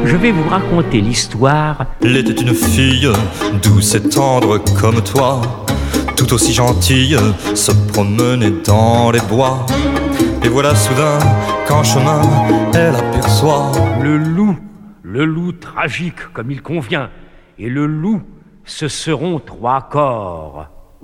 je vais vous raconter l'histoire. Il était une fille, douce et tendre comme toi, tout aussi gentille, se promenait dans les bois. Et voilà soudain qu'en chemin, elle aperçoit le loup tragique comme il convient. Et le loup, ce seront 3 corps.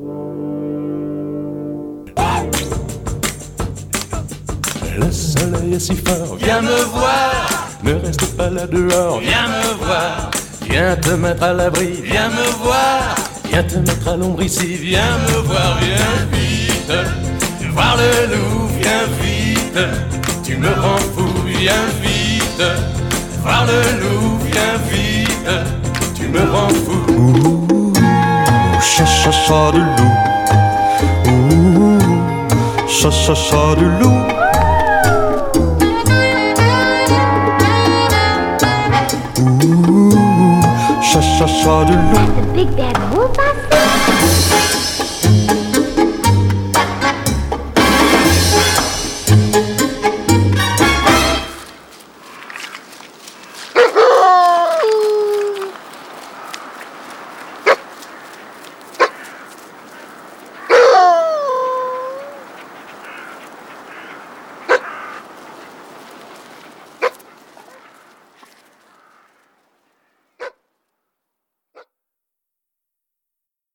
Le soleil est si fort, viens me voir. Ne reste pas là dehors, viens me voir. Viens te mettre à l'abri, viens me voir. Viens te mettre à l'ombre ici, viens me voir. Viens vite, voir le loup, viens vite. Tu me rends fou, viens vite. Voir le loup, viens vite. Tu me rends fou. ouh, cha du loup. Ouh, cha du loup. Ouh, cha du loup. That's the big bad wolf.